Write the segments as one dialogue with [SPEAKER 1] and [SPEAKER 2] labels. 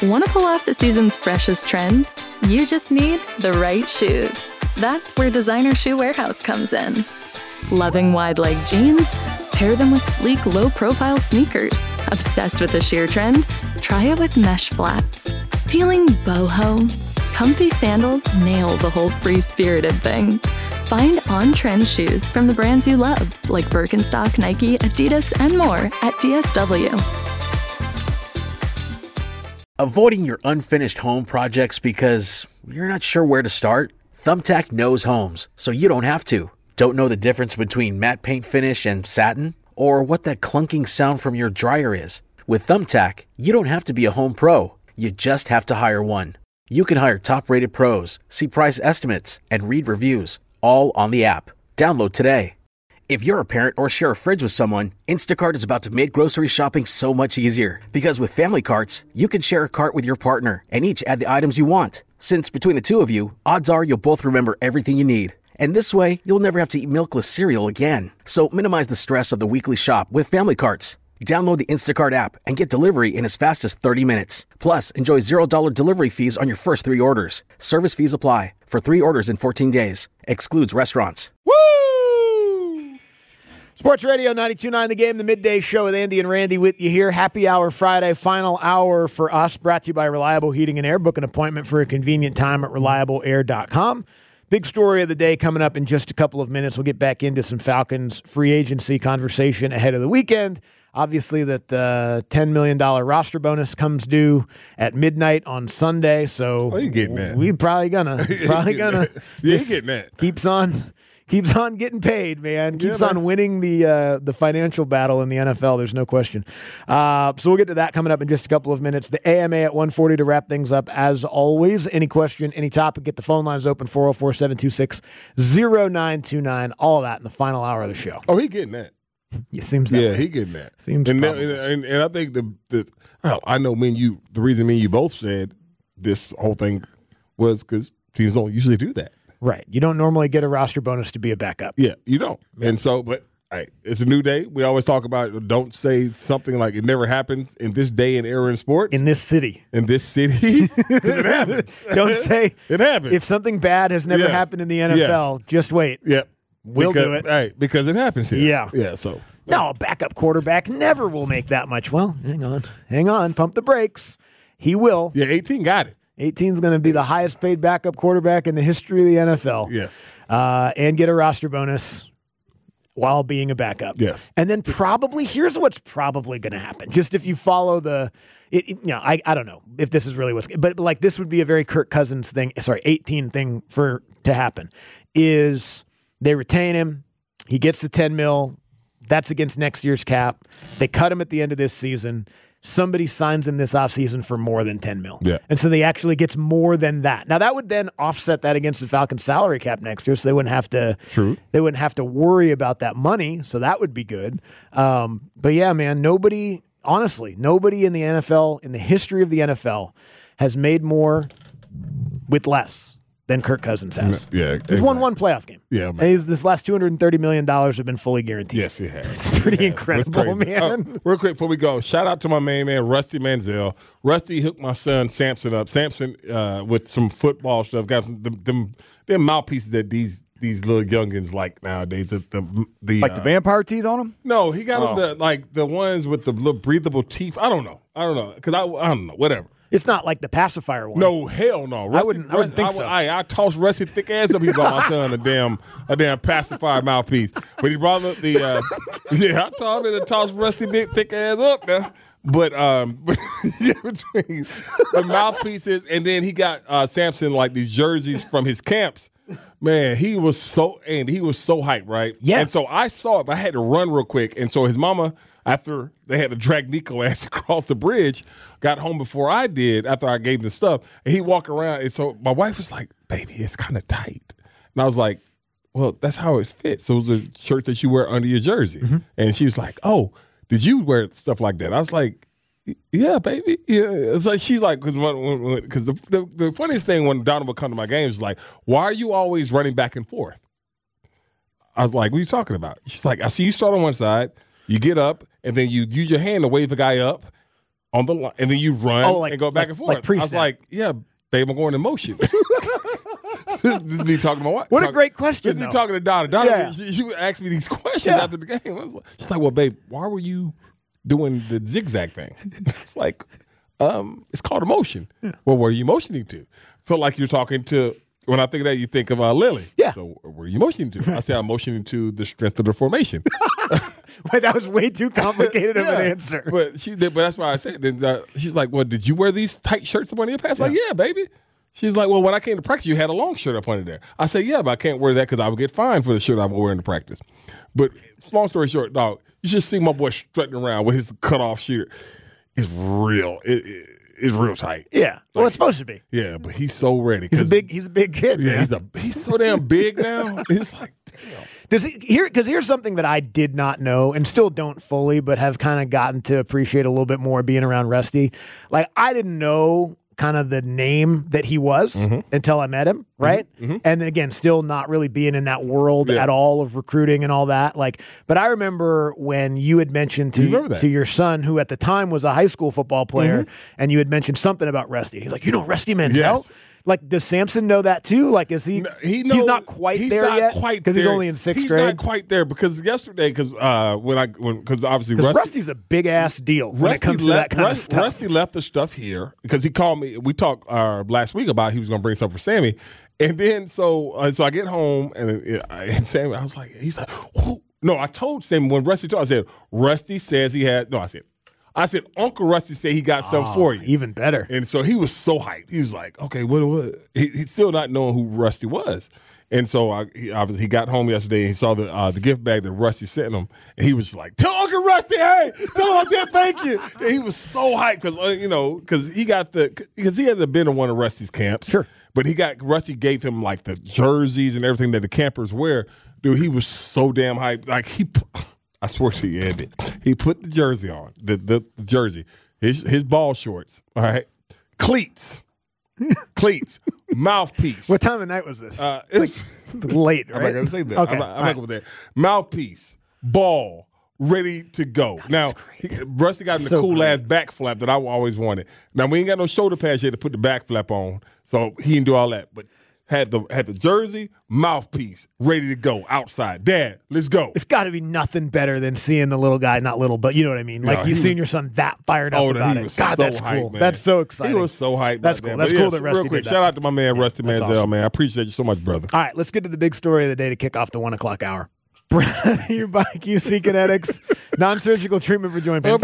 [SPEAKER 1] Want to pull off the season's freshest trends? You just need the right shoes. That's where Designer Shoe Warehouse comes in. Loving wide-leg jeans? Pair them with sleek, low-profile sneakers. Obsessed with the sheer trend? Try it with mesh flats. Feeling boho? Comfy sandals nail the whole free-spirited thing. Find on-trend shoes from the brands you love, like Birkenstock, Nike, Adidas, and more at DSW.
[SPEAKER 2] Avoiding your unfinished home projects because you're not sure where to start? Thumbtack knows homes, so you don't have to. Don't know the difference between matte paint finish and satin? Or what that clunking sound from your dryer is? With Thumbtack, you don't have to be a home pro. You just have to hire one. You can hire top-rated pros, see price estimates, and read reviews, all on the app. Download today. If you're a parent or share a fridge with someone, Instacart is about to make grocery shopping so much easier. Because with family carts, you can share a cart with your partner and each add the items you want. Since between the two of you, odds are you'll both remember everything you need. And this way, you'll never have to eat milkless cereal again. So minimize the stress of the weekly shop with family carts. Download the Instacart app and get delivery in as fast as 30 minutes. Plus, enjoy $0 delivery fees on your first 3 orders. Service fees apply. For 3 orders in 14 days. Excludes restaurants.
[SPEAKER 3] Woo! Sports Radio 92.9 The Game, the midday show with Andy and Randy with you here. Happy Hour Friday, final hour for us, brought to you by Reliable Heating and Air. Book an appointment for a convenient time at reliableair.com. Big story of the day coming up in just a couple of minutes. We'll get back into some Falcons free agency conversation ahead of the weekend. Obviously, that $10 million roster bonus comes due at midnight on Sunday. So
[SPEAKER 4] you getting that?
[SPEAKER 3] We probably gonna.
[SPEAKER 4] Yeah, you getting that.
[SPEAKER 3] Keeps on getting paid, man. Keeps on winning the financial battle in the NFL. There's no question. So we'll get to that coming up in just a couple of minutes. The AMA at 1:40 to wrap things up. As always, any question, any topic, get the phone lines open, 404-726-0929. All of that in the final hour of the show.
[SPEAKER 4] Oh, he getting that.
[SPEAKER 3] It seems that way.
[SPEAKER 4] He getting that.
[SPEAKER 3] Seems
[SPEAKER 4] and I think I know me and you, the reason me and you both said this whole thing was because teams don't usually do that.
[SPEAKER 3] Right. You don't normally get a roster bonus to be a backup.
[SPEAKER 4] Yeah, you don't. And so, but hey, it's a new day. We always talk about don't say something like it never happens in this day and era in sports.
[SPEAKER 3] In this city.
[SPEAKER 4] It happens.
[SPEAKER 3] Don't say
[SPEAKER 4] it happens.
[SPEAKER 3] If something bad has never happened in the NFL, just wait.
[SPEAKER 4] Yep.
[SPEAKER 3] We'll do it.
[SPEAKER 4] Hey, because it happens here.
[SPEAKER 3] Yeah.
[SPEAKER 4] Yeah, so.
[SPEAKER 3] No, a backup quarterback never will make that much. Well, hang on. Pump the brakes. He will.
[SPEAKER 4] Yeah, 18 got it.
[SPEAKER 3] 18 is going to be the highest paid backup quarterback in the history of the NFL.
[SPEAKER 4] Yes.
[SPEAKER 3] And get a roster bonus while being a backup.
[SPEAKER 4] Yes.
[SPEAKER 3] And then here's what's probably going to happen. Just if you follow I don't know if this is really but like this would be a very Kirk Cousins thing. 18 thing to happen is they retain him. He gets the $10 million. That's against next year's cap. They cut him at the end of this season. Somebody signs him this offseason for more than $10 million.
[SPEAKER 4] Yeah.
[SPEAKER 3] And so they actually gets more than that. Now that would then offset that against the Falcons salary cap next year, so they wouldn't have to They wouldn't have to worry about that money, so that would be good. But yeah, man, nobody in the NFL, in the history of the NFL, has made more with less than Kirk Cousins has.
[SPEAKER 4] Yeah,
[SPEAKER 3] He's won one playoff game.
[SPEAKER 4] Yeah, man.
[SPEAKER 3] And this last $230 million have been fully guaranteed.
[SPEAKER 4] Yes, he has.
[SPEAKER 3] It's pretty incredible, man.
[SPEAKER 4] Real quick before we go, shout out to my main man, Rusty Manziel. Rusty hooked my son Samson up. Samson with some football stuff, got them mouthpieces that these little youngins like nowadays. The
[SPEAKER 5] vampire teeth on them?
[SPEAKER 4] No, he got them the ones with the little breathable teeth. I don't know because I don't know. Whatever.
[SPEAKER 3] It's not like the pacifier one.
[SPEAKER 4] No, hell no. Rusty,
[SPEAKER 3] I wouldn't think so.
[SPEAKER 4] I tossed Rusty thick ass up. He brought my son a damn pacifier mouthpiece. But he brought up I told him to toss Rusty big thick ass up there. But between the mouthpieces, and then he got Samson like these jerseys from his camps. Man, he was so hyped, right?
[SPEAKER 3] Yeah.
[SPEAKER 4] And so I saw it, but I had to run real quick. And so his mama, after they had to drag Nico ass across the bridge, got home before I did after I gave him the stuff. And he walked around. And so my wife was like, baby, it's kind of tight. And I was like, well, that's how it fits. So it was a shirt that you wear under your jersey. Mm-hmm. And she was like, oh, did you wear stuff like that? I was like, yeah, baby. Yeah. It's like, she's like, because the funniest thing when Donna would come to my games is like, why are you always running back and forth? I was like, what are you talking about? She's like, I see you start on one side, you get up, and then you use your hand to wave the guy up, on the line, and then you run and go back and forth.
[SPEAKER 3] Like pre-snap.
[SPEAKER 4] I was like, yeah, babe, I'm going in motion. This is me talking to my wife.
[SPEAKER 3] What a great question,
[SPEAKER 4] This is me
[SPEAKER 3] though.
[SPEAKER 4] talking to Donna. Donna,
[SPEAKER 3] Yeah.
[SPEAKER 4] she would ask me these questions after the game. I was like, she's like, well, babe, why were you doing the zigzag thing? It's like, it's called emotion. Well, where are you motioning to? Felt like you're talking to, when I think of that, you think of Lily.
[SPEAKER 3] Yeah.
[SPEAKER 4] So where are you motioning to? I say I'm motioning to the strength of the formation.
[SPEAKER 3] Wait, that was way too complicated of an answer.
[SPEAKER 4] But that's why I said. Then she's like, "Well, did you wear these tight shirts up under your pants?" Like, yeah, baby. She's like, "Well, when I came to practice, you had a long shirt up under there." I said, "Yeah, but I can't wear that because I would get fined for the shirt I'm wearing to practice." But long story short, dog, you should see my boy strutting around with his cut off shirt. It's real. It's real tight.
[SPEAKER 3] Yeah. Well, it's supposed to be.
[SPEAKER 4] Yeah, but he's so ready.
[SPEAKER 3] He's a big kid.
[SPEAKER 4] Yeah,
[SPEAKER 3] man.
[SPEAKER 4] he's so damn big now. It's like, damn.
[SPEAKER 3] Because here's something that I did not know and still don't fully, but have kind of gotten to appreciate a little bit more being around Rusty. Like, I didn't know kind of the name that he was until I met him, right? And again, still not really being in that world at all of recruiting and all that. Like, but I remember when you had mentioned to your son, who at the time was a high school football player, and you had mentioned something about Rusty. He's like, you know, Rusty Manziel?
[SPEAKER 4] Yes.
[SPEAKER 3] Like, does Samson know that too? Like, is he?
[SPEAKER 4] No,
[SPEAKER 3] he's not quite there yet because he's only in sixth grade.
[SPEAKER 4] He's not quite there because yesterday, because obviously
[SPEAKER 3] Rusty's a big ass deal when it comes to that kind of stuff.
[SPEAKER 4] Rusty left the stuff here because he called me. We talked last week about he was going to bring something for Sammy, and then so I get home and Sammy, I was like, he's like, whoa. No, I told Sammy when Rusty told. I said, Rusty says he had. No, I said, Uncle Rusty said he got something for you.
[SPEAKER 3] Even better.
[SPEAKER 4] And so he was so hyped. He was like, okay, what? He's still not knowing who Rusty was. And so he got home yesterday and he saw the gift bag that Rusty sent him. And he was just like, tell Uncle Rusty, hey, tell him I said thank you. And he was so hyped because he hasn't been to one of Rusty's camps.
[SPEAKER 3] Sure.
[SPEAKER 4] But Rusty gave him like the jerseys and everything that the campers wear. Dude, he was so damn hyped. Like I swear to you, Andy, he put the jersey on, the jersey, his ball shorts, all right, cleats, mouthpiece.
[SPEAKER 3] What time of night was this?
[SPEAKER 4] It's
[SPEAKER 3] late, right?
[SPEAKER 4] I'm not going to say that.
[SPEAKER 3] Okay.
[SPEAKER 4] I'm not going there. Mouthpiece, ball, ready to go. Now, Rusty got in the cool-ass back flap that I always wanted. Now, we ain't got no shoulder pads yet to put the back flap on, so he didn't do all that, but had the jersey, mouthpiece, ready to go outside. Dad, let's go.
[SPEAKER 3] It's got to be nothing better than seeing the little guy, not little, but you know what I mean? Like, you seeing your son that fired up about it. God, that's
[SPEAKER 4] hyped,
[SPEAKER 3] cool.
[SPEAKER 4] man.
[SPEAKER 3] That's so exciting.
[SPEAKER 4] He was so hyped.
[SPEAKER 3] That's cool. That's cool that Rusty
[SPEAKER 4] real quick,
[SPEAKER 3] did that.
[SPEAKER 4] shout out to my man, Rusty Manziel,
[SPEAKER 3] awesome.
[SPEAKER 4] man. I appreciate you so much, brother.
[SPEAKER 3] All right, let's get to the big story of the day to kick off the 1 o'clock hour. Your bike, QC Kinetics, non-surgical treatment for joint pain.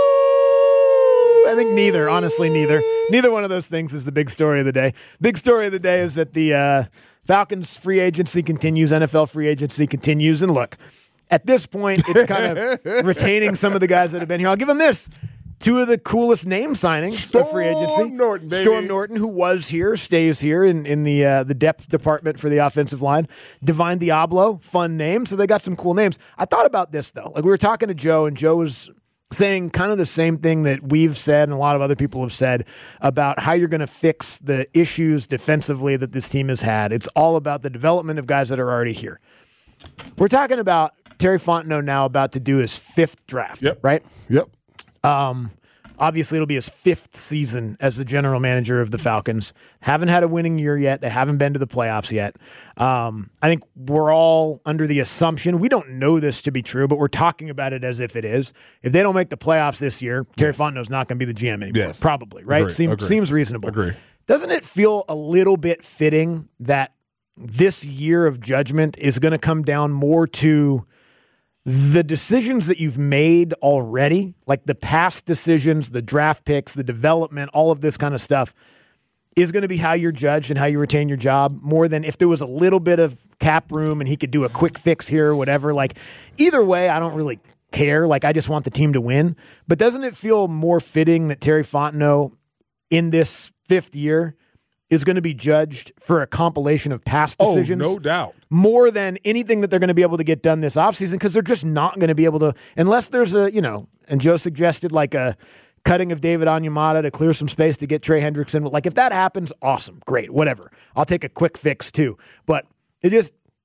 [SPEAKER 3] I think neither, honestly, neither. Neither one of those things is the big story of the day. Big story of the day is that the Falcons free agency continues, NFL free agency continues, and look, at this point, it's kind of retaining some of the guys that have been here. I'll give them this. 2 of the coolest name signings of free agency.
[SPEAKER 4] Storm Norton, baby.
[SPEAKER 3] Storm Norton, who was here, stays here in the depth department for the offensive line. Divine Diablo, fun name. So they got some cool names. I thought about this, though. Like, we were talking to Joe, and Joe was saying kind of the same thing that we've said and a lot of other people have said about how you're going to fix the issues defensively that this team has had. It's all about the development of guys that are already here. We're talking about Terry Fontenot now about to do his 5th draft, right?
[SPEAKER 4] Yep.
[SPEAKER 3] Obviously, it'll be his 5th season as the general manager of the Falcons. Haven't had a winning year yet. They haven't been to the playoffs yet. I think we're all under the assumption, we don't know this to be true, but we're talking about it as if it is. If they don't make the playoffs this year, Terry Fontenot's not going to be the GM anymore.
[SPEAKER 4] Yes.
[SPEAKER 3] Probably, right?
[SPEAKER 4] Agree.
[SPEAKER 3] Seems reasonable.
[SPEAKER 4] Agree.
[SPEAKER 3] Doesn't it feel a little bit fitting that this year of judgment is going to come down more to the decisions that you've made already, like the past decisions, the draft picks, the development, all of this kind of stuff, is going to be how you're judged and how you retain your job more than if there was a little bit of cap room and he could do a quick fix here or whatever. Like, either way, I don't really care. Like, I just want the team to win. But doesn't it feel more fitting that Terry Fontenot in this 5th year is going to be judged for a compilation of past decisions?
[SPEAKER 4] Oh, no doubt.
[SPEAKER 3] More than anything that they're going to be able to get done this offseason, because they're just not going to be able to, unless there's and Joe suggested like a cutting of David Onyemata to clear some space to get Trey Hendrickson. Like, if that happens, awesome, great, whatever. I'll take a quick fix too. But it just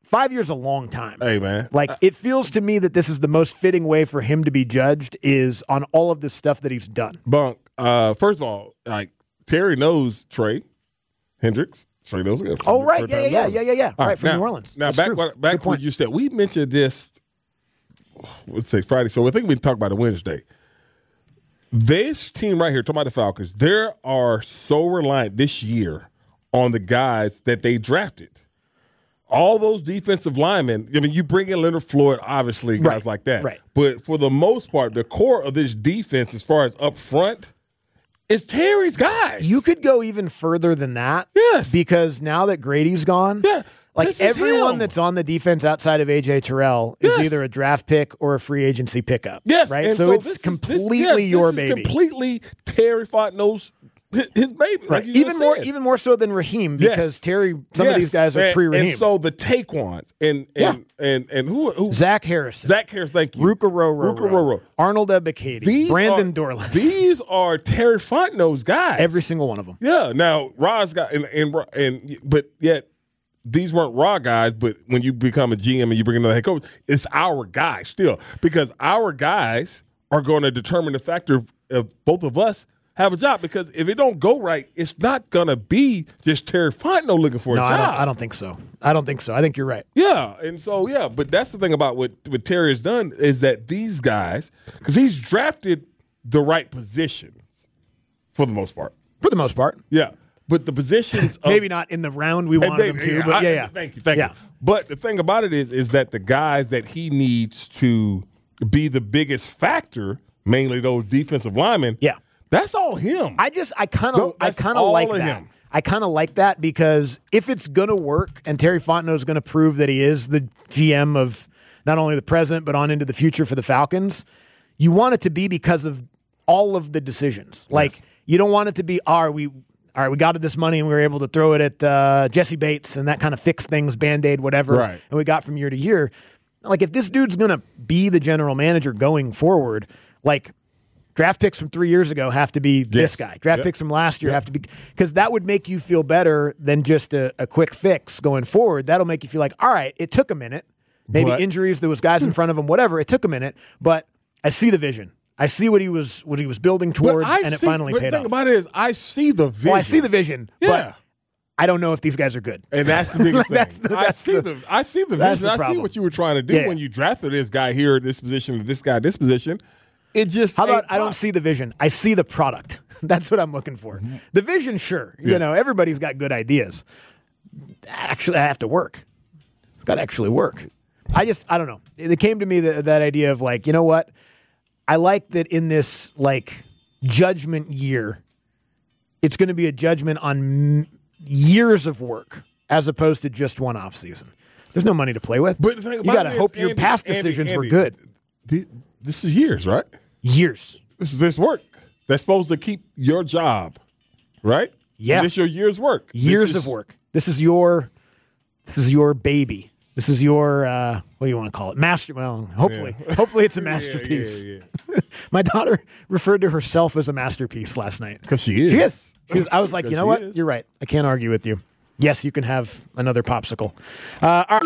[SPEAKER 3] 5 years is a long time.
[SPEAKER 4] Hey, man.
[SPEAKER 3] Like, it feels to me that this is the most fitting way for him to be judged is on all of this stuff that he's done.
[SPEAKER 4] Bunk, first of all, like, Terry knows Trey Hendricks. Trey knows him.
[SPEAKER 3] Oh, right. Yeah. Right, from
[SPEAKER 4] now,
[SPEAKER 3] New Orleans.
[SPEAKER 4] Now,
[SPEAKER 3] That's
[SPEAKER 4] back what you said. We mentioned this, let's say Friday, so I think we can talk about it Wednesday. This team right here, talking about the Falcons, they are so reliant this year on the guys that they drafted. All those defensive linemen, I mean, you bring in Leonard Floyd, obviously, guys like that.
[SPEAKER 3] Right.
[SPEAKER 4] But for the most part, the core of this defense, as far as up front, is Terry's guys.
[SPEAKER 3] You could go even further than that.
[SPEAKER 4] Yes.
[SPEAKER 3] Because now that Grady's gone, like everyone that's on the defense outside of A.J. Terrell is either a draft pick or a free agency pickup.
[SPEAKER 4] Yes.
[SPEAKER 3] Right?
[SPEAKER 4] And
[SPEAKER 3] So it's completely your baby.
[SPEAKER 4] This is completely Terry Fontenot's his baby.
[SPEAKER 3] Right.
[SPEAKER 4] Like
[SPEAKER 3] even more so than Raheem, because Terry, some of these guys are pre-Raheem.
[SPEAKER 4] And so the Taquans and who?
[SPEAKER 3] Zach Harrison.
[SPEAKER 4] Thank you.
[SPEAKER 3] Ruka Roro. Arnold Ebiketie. Brandon Dorlus.
[SPEAKER 4] These are Terry Fontenot's guys.
[SPEAKER 3] Every single one of them.
[SPEAKER 4] Yeah. Now, Ra's got but yet these weren't Raw guys, but when you become a GM and you bring another head coach, it's our guys still, because our guys are going to determine the factor of both of us have a job, because if it don't go right, it's not going to be just Terry Fontenot looking for a job.
[SPEAKER 3] I don't think so. I think you're right.
[SPEAKER 4] Yeah, and so, but that's the thing about what Terry has done is that these guys, because he's drafted the right positions for the most part.
[SPEAKER 3] For the most part.
[SPEAKER 4] Yeah, but the positions
[SPEAKER 3] maybe not in the round we wanted them to, but yeah.
[SPEAKER 4] Thank you. But the thing about it is that the guys that he needs to be the biggest factor, mainly those defensive linemen, that's all him.
[SPEAKER 3] I kind of like that.
[SPEAKER 4] Him.
[SPEAKER 3] I kind of like that, because if it's going to work and Terry Fontenot is going to prove that he is the GM of not only the present but on into the future for the Falcons, you want it to be because of all of the decisions. Like, you don't want it to be, we got this money and we were able to throw it at Jesse Bates and that kind of fixed things, Band-Aid, whatever, and we got from year to year. Like, if this dude's going to be the general manager going forward, like, draft picks from 3 years ago have to be this guy. Draft picks from last year have to be, because that would make you feel better than just a quick fix going forward. That'll make you feel like, all right, it took a minute. Maybe injuries, there was guys in front of him, whatever. It took a minute, but I see the vision. I see what he was building towards, and it finally paid off.
[SPEAKER 4] The thing about it is, I see the vision.
[SPEAKER 3] Well, I see the vision, but I don't know if these guys are good.
[SPEAKER 4] And that's the biggest thing. I see the vision. I see what you were trying to do when you drafted this guy here, this position, this guy, this position. It just
[SPEAKER 3] How about I don't see the vision. I see the product. That's what I'm looking for. The vision, sure. You know, everybody's got good ideas. Actually, I have to work. It's got to actually work. I don't know. It came to me that idea of, like, you know what? I like that in this, like, judgment year, it's going to be a judgment on years of work as opposed to just one off season. There's no money to play with.
[SPEAKER 4] But the thing about
[SPEAKER 3] you got to hope your past decisions were good.
[SPEAKER 4] This is years, right?
[SPEAKER 3] Years.
[SPEAKER 4] This is this work that's supposed to keep your job, right?
[SPEAKER 3] Yeah.
[SPEAKER 4] This is your year's work.
[SPEAKER 3] Years of work. This is your baby. This is your what do you want to call it? Hopefully it's a masterpiece. Yeah. My daughter referred to herself as a masterpiece last night.
[SPEAKER 4] Because she is.
[SPEAKER 3] I was like, you know what? You're right. I can't argue with you. Yes, you can have another popsicle. All right.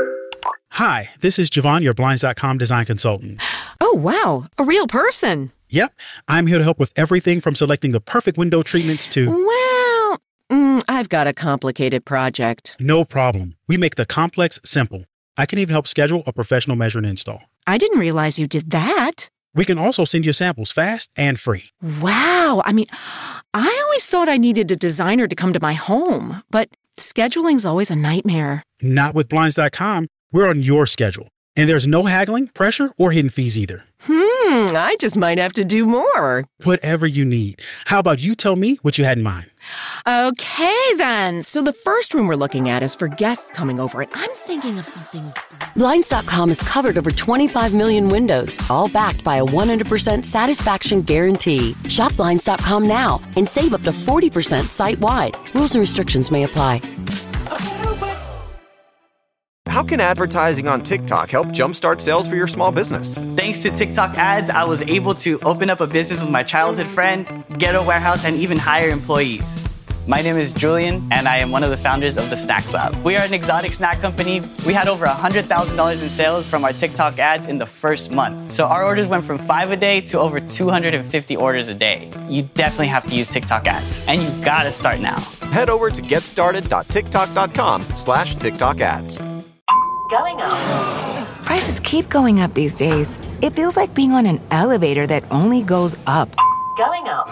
[SPEAKER 6] Hi, this is Javon, your Blinds.com design consultant.
[SPEAKER 7] Oh, wow. A real person.
[SPEAKER 6] Yep. I'm here to help with everything from selecting the perfect window treatments to...
[SPEAKER 7] Well, I've got a complicated project.
[SPEAKER 6] No problem. We make the complex simple. I can even help schedule a professional measure and install.
[SPEAKER 7] I didn't realize you did that.
[SPEAKER 6] We can also send you samples fast and free.
[SPEAKER 7] Wow. I mean, I always thought I needed a designer to come to my home, but scheduling's always a nightmare.
[SPEAKER 6] Not with Blinds.com. We're on your schedule. And there's no haggling, pressure, or hidden fees either.
[SPEAKER 7] I just might have to do more.
[SPEAKER 6] Whatever you need. How about you tell me what you had in mind?
[SPEAKER 7] Okay, then. So the first room we're looking at is for guests coming over, and I'm thinking of something...
[SPEAKER 8] Blinds.com has covered over 25 million windows, all backed by a 100% satisfaction guarantee. Shop Blinds.com now and save up to 40% site-wide. Rules and restrictions may apply.
[SPEAKER 9] How can advertising on TikTok help jumpstart sales for your small business?
[SPEAKER 10] Thanks to TikTok ads, I was able to open up a business with my childhood friend, get a warehouse, and even hire employees. My name is Julian, and I am one of the founders of the Snacks Lab. We are an exotic snack company. We had over $100,000 in sales from our TikTok ads in the first month. So our orders went from 5 a day to over 250 orders a day. You definitely have to use TikTok ads, and you gotta start now.
[SPEAKER 9] Head over to getstarted.tiktok.com/TikTok ads.
[SPEAKER 11] Going up. Prices keep going up these days. It feels like being on an elevator that only goes up. Going up.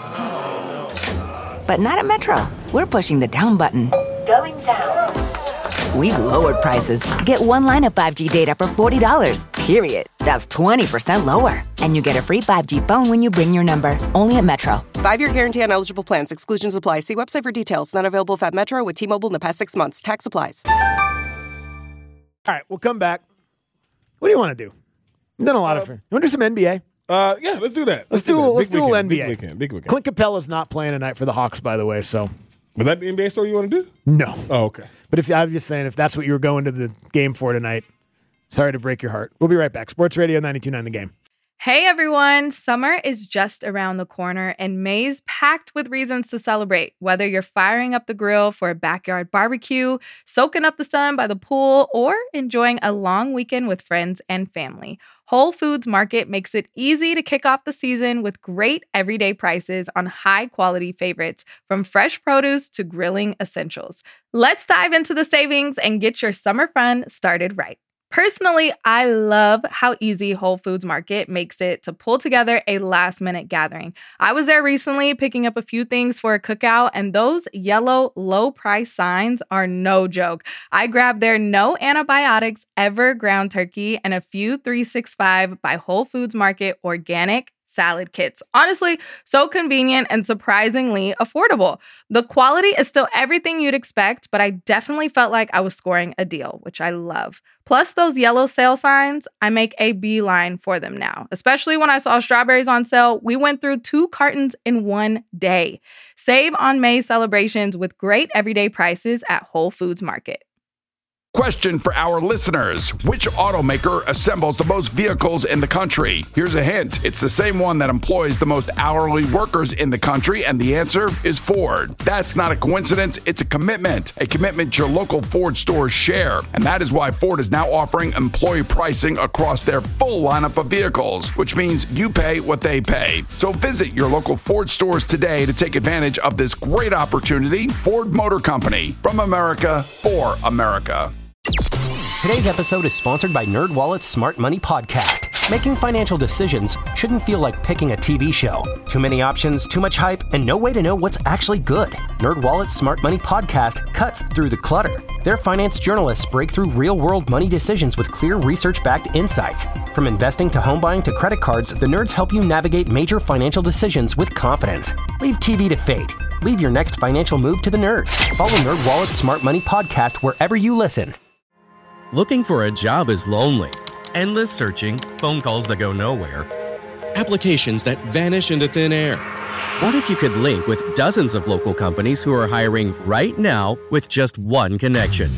[SPEAKER 11] But not at Metro. We're pushing the down button. Going down. We've lowered prices. Get one line of 5G data for $40, period. That's 20% lower. And you get a free 5G phone when you bring your number. Only at Metro.
[SPEAKER 12] 5-year guarantee on eligible plans. Exclusions apply. See website for details. Not available at Metro with T-Mobile in the past 6 months. Tax applies.
[SPEAKER 3] All right, we'll come back. What do you want to do? We've done a lot of You want to do some NBA?
[SPEAKER 4] Yeah, let's do that.
[SPEAKER 3] Let's do a little NBA.
[SPEAKER 4] Big weekend.
[SPEAKER 3] Clint Capella's not playing tonight for the Hawks, by the way. So,
[SPEAKER 4] was that the NBA story you want to do?
[SPEAKER 3] No.
[SPEAKER 4] Oh, okay.
[SPEAKER 3] But if I'm just saying, if that's what you were going to the game for tonight, sorry to break your heart. We'll be right back. Sports Radio 92.9 The Game.
[SPEAKER 13] Hey everyone, summer is just around the corner and May's packed with reasons to celebrate. Whether you're firing up the grill for a backyard barbecue, soaking up the sun by the pool, or enjoying a long weekend with friends and family, Whole Foods Market makes it easy to kick off the season with great everyday prices on high-quality favorites, from fresh produce to grilling essentials. Let's dive into the savings and get your summer fun started right. Personally, I love how easy Whole Foods Market makes it to pull together a last-minute gathering. I was there recently picking up a few things for a cookout, and those yellow low-price signs are no joke. I grabbed their no antibiotics ever ground turkey and a few 365 by Whole Foods Market organic salad kits. Honestly, so convenient and surprisingly affordable. The quality is still everything you'd expect, but I definitely felt like I was scoring a deal, which I love. Plus those yellow sale signs, I make a beeline for them now. Especially when I saw strawberries on sale, we went through 2 cartons in one day. Save on May celebrations with great everyday prices at Whole Foods Market.
[SPEAKER 14] Question for our listeners. Which automaker assembles the most vehicles in the country? Here's a hint. It's the same one that employs the most hourly workers in the country, and the answer is Ford. That's not a coincidence. It's a commitment your local Ford stores share. And that is why Ford is now offering employee pricing across their full lineup of vehicles, which means you pay what they pay. So visit your local Ford stores today to take advantage of this great opportunity. Ford Motor Company, from America for America.
[SPEAKER 15] Today's episode is sponsored by NerdWallet's Smart Money Podcast. Making financial decisions shouldn't feel like picking a TV show. Too many options, too much hype, and no way to know what's actually good. NerdWallet's Smart Money Podcast cuts through the clutter. Their finance journalists break through real-world money decisions with clear research-backed insights. From investing to home buying to credit cards, the nerds help you navigate major financial decisions with confidence. Leave TV to fate. Leave your next financial move to the nerds. Follow NerdWallet's Smart Money Podcast wherever you listen.
[SPEAKER 16] Looking for a job is lonely. Endless searching, phone calls that go nowhere, applications that vanish into thin air. What if you could link with dozens of local companies who are hiring right now with just one connection?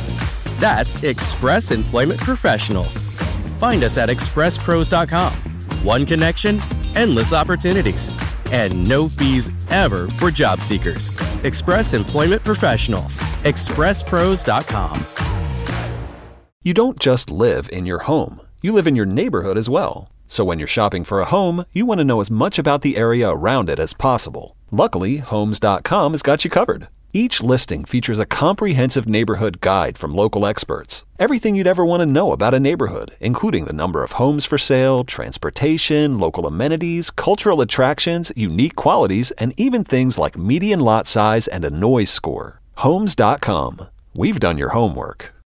[SPEAKER 16] That's Express Employment Professionals. Find us at expresspros.com. One connection, endless opportunities, and no fees ever for job seekers. Express Employment Professionals. expresspros.com.
[SPEAKER 17] You don't just live in your home. You live in your neighborhood as well. So when you're shopping for a home, you want to know as much about the area around it as possible. Luckily, Homes.com has got you covered. Each listing features a comprehensive neighborhood guide from local experts. Everything you'd ever want to know about a neighborhood, including the number of homes for sale, transportation, local amenities, cultural attractions, unique qualities, and even things like median lot size and a noise score. Homes.com. We've done your homework.